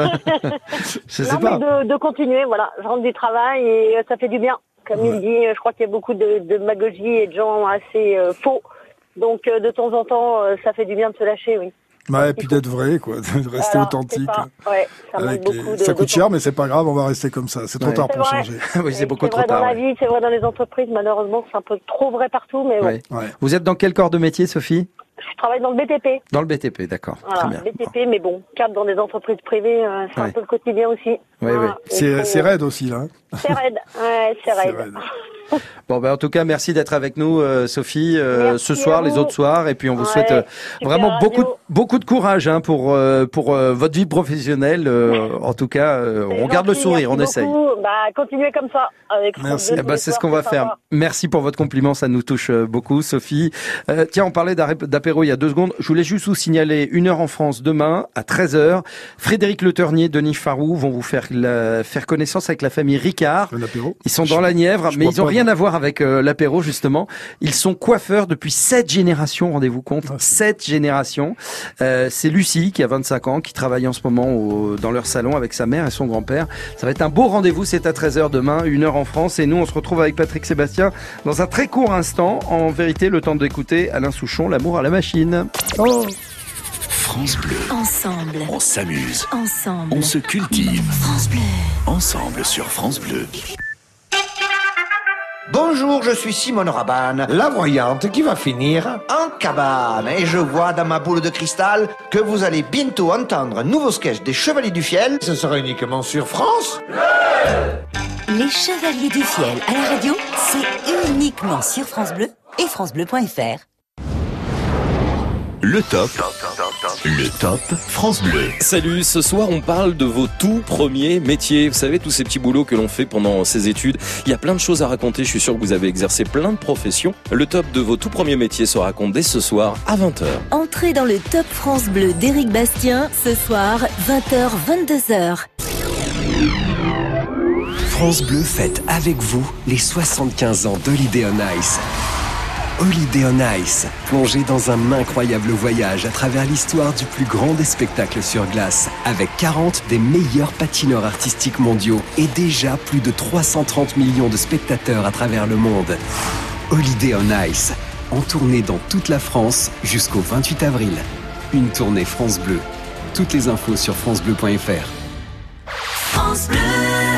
je sais Non, pas. mais de, de continuer, voilà. Je rentre du travail et euh, ça fait du bien. Comme il dit, euh, je crois qu'il y a beaucoup de, de magogie et de gens assez euh, faux. Donc, euh, de temps en temps, euh, ça fait du bien de se lâcher, oui. Ouais, et puis d'être vrai, quoi. De rester Voilà, authentique. c'est ça. Ouais, ça manque Avec beaucoup les- de- Ça coûte cher, d'authenticité. mais c'est pas grave, on va rester comme ça. C'est trop Ouais. tard pour C'est vrai. changer. Oui, c'est Et beaucoup trop vrai tard. dans la ouais. vie, c'est vrai dans les entreprises. Malheureusement, c'est un peu trop vrai partout, mais bon. Ouais. Ouais. Vous êtes dans quel corps de métier, Sophie? Je travaille dans le B T P. Dans le B T P, d'accord. Voilà, Très bien. B T P, mais bon, cadre dans des entreprises privées, euh, c'est Ouais. un peu le quotidien aussi. Oui, Voilà. oui. Il C'est faut- c'est raide aussi, là. hein. C'est raide, ouais, c'est C'est raide. raide. Bon, ben, en tout cas, merci d'être avec nous, euh, Sophie, euh, Merci ce soir, à les vous. autres soirs, et puis on vous Ouais, souhaite euh, super vraiment radio. beaucoup, de, beaucoup de courage hein, pour euh, pour euh, votre vie professionnelle. euh, en tout cas, euh, C'est on garde le gentil, sourire, on merci essaye. beaucoup. Bah, continuez comme ça. Avec Merci. France deux Eh ben, tous c'est les ce qu'on soirs, va c'est faire. sympa. Merci pour votre compliment, ça nous touche euh, beaucoup, Sophie. Euh, tiens, on parlait d'arrêt- d'apéro il y a deux secondes. Je voulais juste vous signaler une heure en France demain à treize heures. Frédéric Le Ternier, Denis Farou vont vous faire la, faire connaissance avec la famille Ricard. Un apéro. Ils sont dans la Nièvre, je mais crois ils ont pas, rien moi. à voir avec euh, l'apéro justement. Ils sont coiffeurs depuis sept générations, rendez-vous compte, Ah, sept générations. Euh, c'est Lucie qui a vingt-cinq ans, qui travaille en ce moment au, dans leur salon avec sa mère et son grand-père. Ça va être un beau rendez-vous, c'est à treize heures demain, une heure en France. Et nous, on se retrouve avec Patrick Sébastien dans un très court instant. En vérité, le temps d'écouter Alain Souchon, L'amour à la machine. Oh, France Bleu. Ensemble. On s'amuse. Ensemble. On se cultive. France Bleu. Ensemble sur France Bleu. Bonjour Bonjour, je suis Simone Rabanne, la voyante qui va finir en cabane. Et je vois dans ma boule de cristal que vous allez bientôt entendre un nouveau sketch des Chevaliers du Fiel. Ce sera uniquement sur France. Les Chevaliers du Fiel à la radio, c'est uniquement sur France Bleu et francebleu point fr. Le top. Le top France Bleu. Salut, ce soir on parle de vos tout premiers métiers. Vous savez, tous ces petits boulots que l'on fait pendant ses études. Il y a plein de choses à raconter, je suis sûr que vous avez exercé plein de professions. Le top de vos tout premiers métiers se raconte dès ce soir à vingt heures. Entrez dans le top France Bleu d'Éric Bastien, ce soir, vingt heures, vingt-deux heures. France Bleu fête avec vous les soixante-quinze ans d'Holiday on Ice. Holiday on Ice, plongez dans un incroyable voyage à travers l'histoire du plus grand des spectacles sur glace, avec quarante des meilleurs patineurs artistiques mondiaux et déjà plus de trois cent trente millions de spectateurs à travers le monde. Holiday on Ice, en tournée dans toute la France jusqu'au vingt-huit avril. Une tournée France Bleu. Toutes les infos sur francebleu point fr. France Bleu.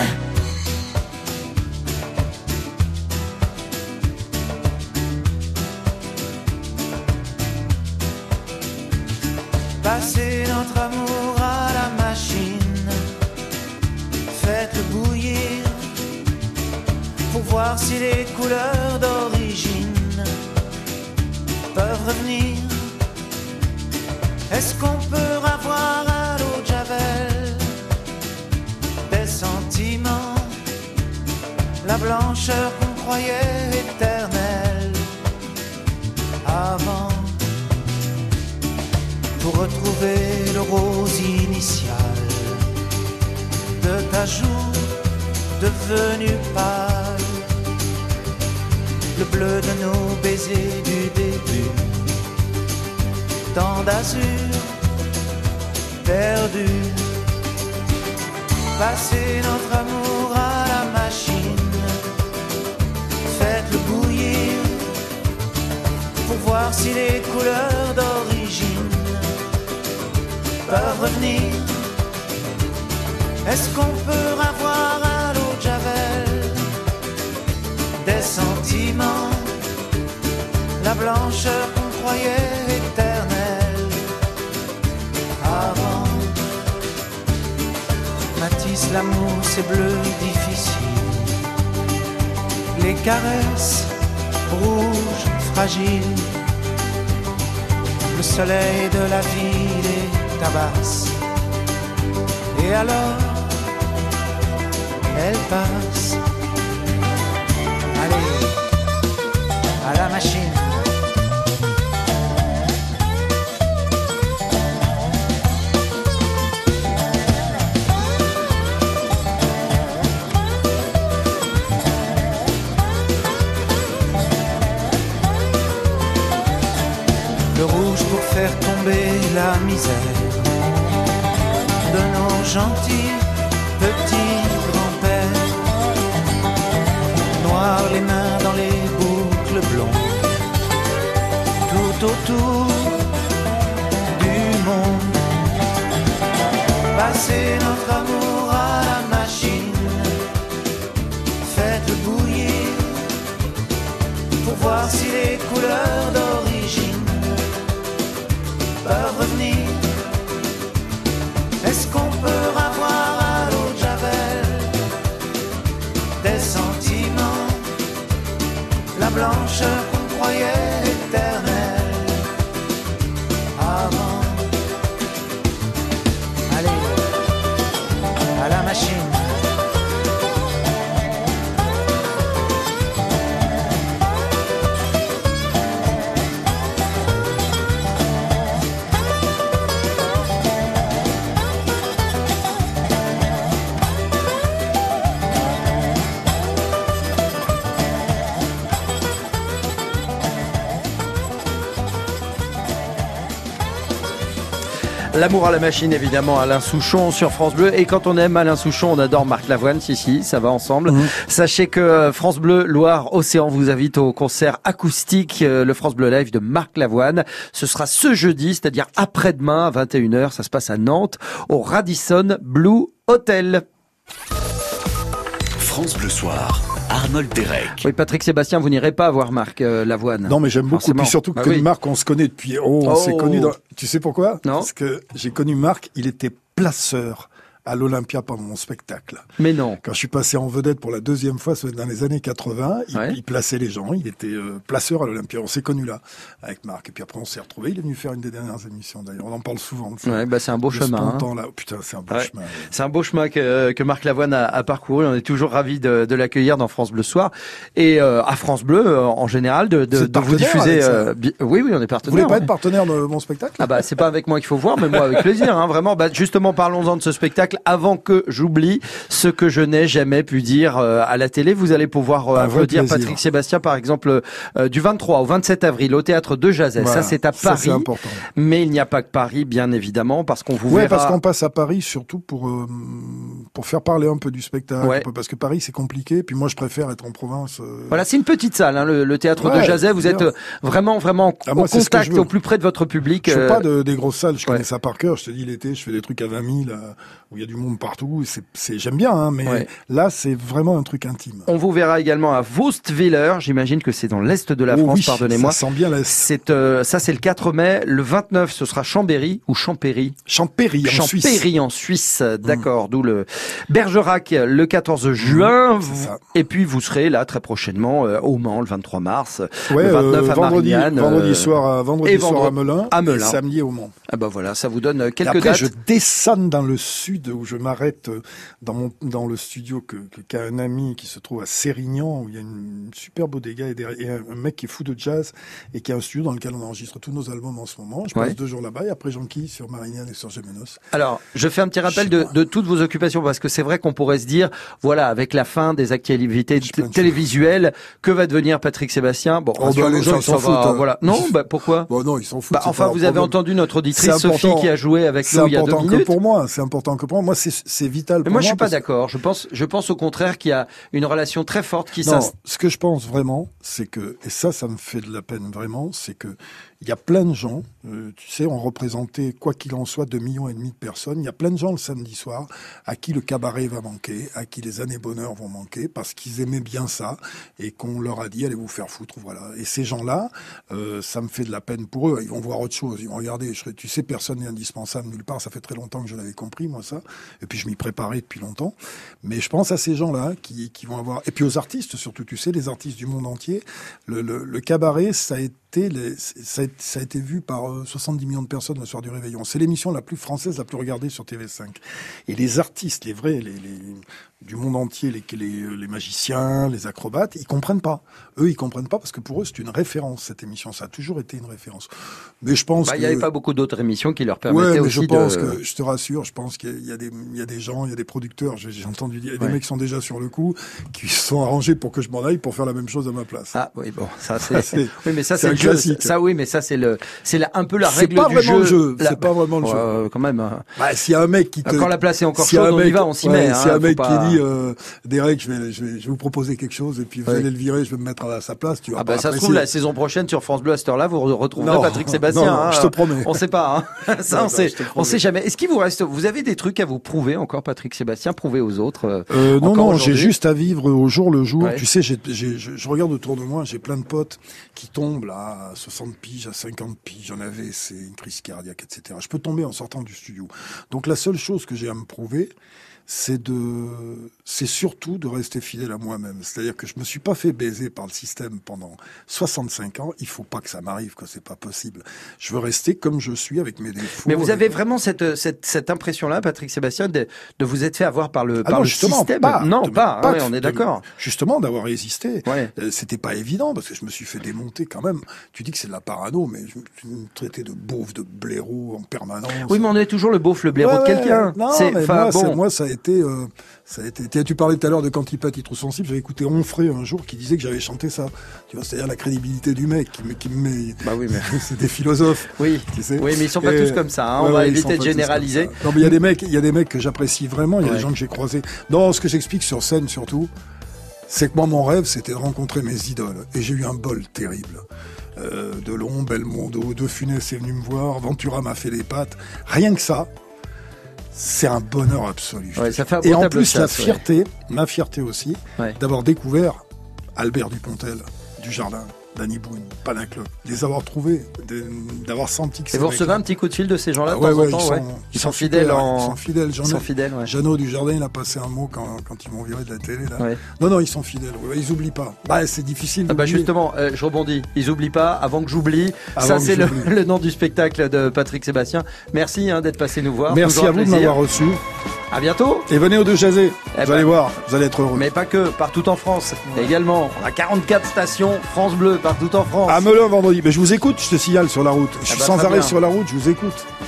Passez notre amour à la machine, faites-le bouillir pour voir si les couleurs d'origine peuvent revenir. Est-ce qu'on peut avoir à l'eau de Javel des sentiments, la blancheur qu'on croyait éternelle avant? Pour retrouver le rose initial de ta joue devenue pâle, le bleu de nos baisers du début, tant d'azur perdu. Passez notre amour à la machine, faites-le bouillir pour voir si les couleurs d'origine peuvent revenir. Est-ce qu'on peut avoir à l'eau de Javel des sentiments, la blancheur qu'on croyait éternelle avant? Matisse, l'amour c'est bleu difficile, les caresses rouges fragiles, le soleil de la ville est tabasse, et alors elle passe. Allez, à la machine. Le rouge pour faire tomber la misère de nos gentils petits grands-pères, noirs les mains dans les boucles blondes, tout autour du monde. Passez notre amour à la machine, faites bouillir pour voir si les couleurs d'origine peuvent revenir. Est-ce qu'on peut avoir à l'eau de Javel des sentiments, la blancheur qu'on croyait éternelle avant? Allez, à la machine. L'amour à la machine, évidemment, Alain Souchon sur France Bleu. Et quand on aime Alain Souchon, on adore Marc Lavoine. Si, si, ça va ensemble. Mmh. Sachez que France Bleu Loire Océan vous invite au concert acoustique, le France Bleu Live de Marc Lavoine. Ce sera ce jeudi, c'est-à-dire après-demain, à vingt et une heures. Ça se passe à Nantes, au Radisson Blu Hotel. France Bleu Soir, à Arnold Derek. Oui, Patrick Sébastien, vous n'irez pas voir Marc euh, Lavoine. Non, mais j'aime beaucoup. Forcément. Puis surtout bah que oui. Marc, on se connaît depuis. Oh, on Oh. s'est connus dans. Tu sais pourquoi? Non. Parce que j'ai connu Marc, il était placeur à l'Olympia pendant mon spectacle. Mais non. Quand je suis passé en vedette pour la deuxième fois, c'était dans les années quatre-vingts, il, Ouais. il plaçait les gens, il était euh, placeur à l'Olympia. On s'est connus là, avec Marc. Et puis après, on s'est retrouvés. Il est venu faire une des dernières émissions, d'ailleurs. On en parle souvent. De ça. Ouais, bah c'est un beau De ce chemin. bon hein. temps-là. Oh, putain, c'est un beau Ouais. chemin. C'est un beau chemin que, que Marc Lavoine a, a parcouru. On est toujours ravis de, de l'accueillir dans France Bleu Soir et euh, à France Bleu euh, en général de, de, C'est de vous partenaire diffuser. avec ça. euh, bi- oui, oui, on est Vous partenaire. voulez pas ouais. être partenaire de mon spectacle? Ah bah c'est pas avec moi qu'il faut voir, mais moi avec plaisir. Hein, vraiment. Bah justement, parlons-en de ce spectacle avant que j'oublie ce que je n'ai jamais pu dire euh, à la télé. Vous allez pouvoir euh, Un vrai applaudir plaisir. Patrick Sébastien, par exemple, euh, du vingt-trois au vingt-sept avril au théâtre de Jazet. Voilà. Ça c'est à Ça, Paris. c'est important. Mais il n'y a pas que Paris, bien évidemment, parce qu'on vous Ouais, verra. parce qu'on passe à Paris surtout pour euh, pour faire parler un peu du spectacle, Ouais. parce que Paris c'est compliqué. Puis moi je préfère être en province. euh, Voilà, c'est une petite salle, hein, le, le théâtre de Ouais, Jazet. Vous c'est êtes bien. euh, vraiment, vraiment Ah, au moi, c'est ce que contact, je veux. au plus près de votre public. Je fais euh, pas de, des grosses salles, je connais ouais. ça par cœur. Je te dis l'été, je fais des trucs à vingt mille euh, où il y a du monde partout. C'est, c'est j'aime bien, hein, mais Ouais. là c'est vraiment un truc intime. On vous verra également à Voostwiller. J'imagine que c'est dans l'est de la Oh France. oui, Pardonnez-moi. ça sent bien la C'est euh, ça, c'est le quatre mai. Le vingt-neuf, ce sera Chambéry ou Champéry. Champéry en Suisse. Champéry en Suisse, d'accord. D'où le Bergerac le quatorze juin. Mmh, c'est Vous- ça. Et puis vous serez là très prochainement euh, au Mans le vingt-trois mars. Ouais, le vingt-neuf euh, à vendredi, Marignane. vendredi euh, soir à vendredi et soir à vendredi- Melun, à Melun. et samedi au Mans. Ah bah voilà, ça vous donne euh, Et quelques après, dates. je descends dans le sud où je m'arrête euh, dans mon dans le studio que que- qu'a un ami qui se trouve à Sérignan où il y a une super bodega et, derrière- et un, un mec qui est fou de jazz et qui a un studio dans lequel on enregistre tous nos albums en ce moment. Je Ouais. passe deux jours là-bas et après j'enquille sur Marignane et sur Gémenos. Alors, je fais un petit rappel de, de toutes vos occupations parce que c'est vrai qu'on pourrait se dire, voilà, avec la fin des activités J'ai plein de t- télévisuelles, que va devenir Patrick Sébastien? Bon, Oh, rassure bah, les les gens, gens, ils ils s'en s'en foutent, hein. Voilà. Non, bah pourquoi? Bon non, ils s'en foutent. Bah, c'est enfin, pas vous un avez problème. entendu notre auditrice C'est Sophie important. qui a joué avec C'est nous il y a deux important que minutes. pour moi. C'est important que pour moi. Moi, c'est c'est vital. Mais pour moi, je suis moi pas parce- d'accord. Je pense, je pense au contraire qu'il y a une relation très forte qui Non, s'installe. ce que je pense vraiment, c'est que, et ça, ça me fait de la peine vraiment, c'est que il y a plein de gens, euh, tu sais, on représentait, quoi qu'il en soit, deux millions et demi de personnes. Il y a plein de gens le samedi soir à qui le cabaret va manquer, à qui les années bonheur vont manquer, parce qu'ils aimaient bien ça et qu'on leur a dit allez vous faire foutre, voilà. Et ces gens-là, euh, ça me fait de la peine pour eux. Ils vont voir autre chose. Ils vont regarder. Je serais, tu sais, personne n'est indispensable nulle part. Ça fait très longtemps que je l'avais compris, moi ça. Et puis je m'y préparais depuis longtemps. Mais je pense à ces gens-là qui, qui vont avoir. Et puis aux artistes surtout. Tu sais, les artistes du monde entier. Le, le, le cabaret, ça a été Les, ça, a, ça a été vu par euh, soixante-dix millions de personnes le soir du Réveillon. C'est l'émission la plus française, la plus regardée sur T V cinq. Et les artistes, les vrais, les, les, du monde entier, les, les, les magiciens, les acrobates, ils comprennent pas. Eux, ils comprennent pas parce que pour eux, c'est une référence, cette émission. Ça a toujours été une référence. Mais je pense Bah, que... il n'y avait pas beaucoup d'autres émissions qui leur permettaient Ouais, mais aussi je pense de... que, je te rassure, je pense qu'il y a des, il y a des gens, il y a des producteurs, j'ai j'ai entendu dire, il y a des Ouais. mecs qui sont déjà sur le coup, qui se sont arrangés pour que je m'en aille pour faire la même chose à ma place. Ah oui, bon, ça Ça, c'est. c'est- Oui, mais ça c'est c'est un le jeu. classique. Ça oui, mais ça c'est le, c'est la- un peu la C'est règle pas du vraiment jeu. le jeu, La- c'est pas vraiment le Ouais, jeu. euh, quand même. hein. Bah, s'il y a un mec qui te... Quand la place est encore s'il y a chaude, un on y mec- va, on s'y ouais, met. S'il y a hein, un faut mec pas- qui dit, euh, Derek, je vais, je vais, je vais vous proposer quelque chose, et puis vous Ouais. allez le virer, je vais me mettre à sa place, tu vas Ah pas bah ça se apprécier. trouve la saison prochaine sur France Bleu à cette heure-là, vous re- retrouverez Non, Patrick Sébastien. non, non, hein. je te promets. On sait pas. Hein. Ça Non, on non, sait. je te On promets. sait jamais. Est-ce qu'il vous reste, vous avez des trucs à vous prouver encore, Patrick Sébastien, prouver aux autres euh, Euh, non, encore non, j'ai aujourd'hui juste à vivre au jour le jour. Ouais. Tu sais, j'ai, j'ai, je, je regarde autour de moi, j'ai plein de potes qui tombent là, à soixante piges, à cinquante piges, j'en avais, c'est une crise cardiaque, et cetera. Je peux tomber en sortant du studio. Donc la seule chose que j'ai à me prouver, c'est de, c'est surtout de rester fidèle à moi-même. C'est-à-dire que je me suis pas fait baiser par le système pendant soixante-cinq ans. Il faut pas que ça m'arrive, quoi. C'est pas possible. Je veux rester comme je suis avec mes défauts. Mais vous avec- avez vraiment cette, cette, cette impression-là, Patrick Sébastien, de, de vous être fait avoir par le, Ah par non, le justement, système pas. Non, De- pas. pas ouais, de- on est de- d'accord. Justement, d'avoir résisté. Ouais. Euh, c'était pas évident parce que je me suis fait démonter quand même. Tu dis que c'est de la parano, mais je je me traitais de beauf, de blaireau en permanence. Oui, mais on est toujours le beauf, le blaireau Ouais, de ouais. quelqu'un. Non, C'est, mais enfin, moi, bon. c'est- moi, ça a été, euh, ça a été. Tiens, tu parlais tout à l'heure de Cantipatie trop sensible. J'avais écouté Onfray un jour qui disait que j'avais chanté ça. Tu vois, c'est-à-dire la crédibilité du mec qui me, qui me met. Bah oui, mais c'est des philosophes. Oui. Tu sais. Oui, mais ils sont pas Et- tous comme ça. Hein. Ouais, on va ouais, ils sont éviter de pas tous généraliser. comme ça. Non, mais il y a des mecs, il y a des mecs que j'apprécie vraiment. Il y a Ouais. des gens que j'ai croisés. Non, ce que j'explique sur scène surtout, c'est que moi, mon rêve, c'était de rencontrer mes idoles. Et j'ai eu un bol terrible. Euh, Delon, Belmondo, De Funès est venu me voir, Ventura m'a fait les pattes. Rien que ça, c'est un bonheur absolu. Ouais, ça fait un Et beau en tableau plus, de la chasse, ouais. fierté, ma fierté aussi, Ouais. d'avoir découvert Albert Dupontel, Dujardin, Danny Boone, Panacloc, les avoir trouvés, de, d'avoir senti que Et ces vous recevez mecs-là- un petit coup de fil de ces gens-là Ah de ouais, temps ouais, en temps, ils sont, ouais. ils sont sont fidèles super, en... Ils sont fidèles. J'en Ils sont ai- fidèles, ouais. Jeannot Dujardin, il a passé un mot quand, quand ils m'ont viré de la télé. Là. Ouais. Non, non, ils sont fidèles. Ouais, ils oublient pas. Bah, c'est difficile. Ah bah d'oublier. justement, euh, je rebondis. Ils oublient pas avant que j'oublie. Avant Ça, que c'est le, j'oublie. le nom du spectacle de Patrick Sébastien. Merci hein, d'être passé nous voir. Merci Toujours à un vous de plaisir. m'avoir reçu. À bientôt. Et venez aux deux jaser. Eh vous ben, allez voir, vous allez être heureux. Mais pas que, partout en France. Également, on a quarante-quatre stations France Bleu partout en France. À Melun vendredi. Mais je vous écoute, je te signale sur la route. Je Ah suis bah, sans très arrêt bien. sur la route, je vous écoute.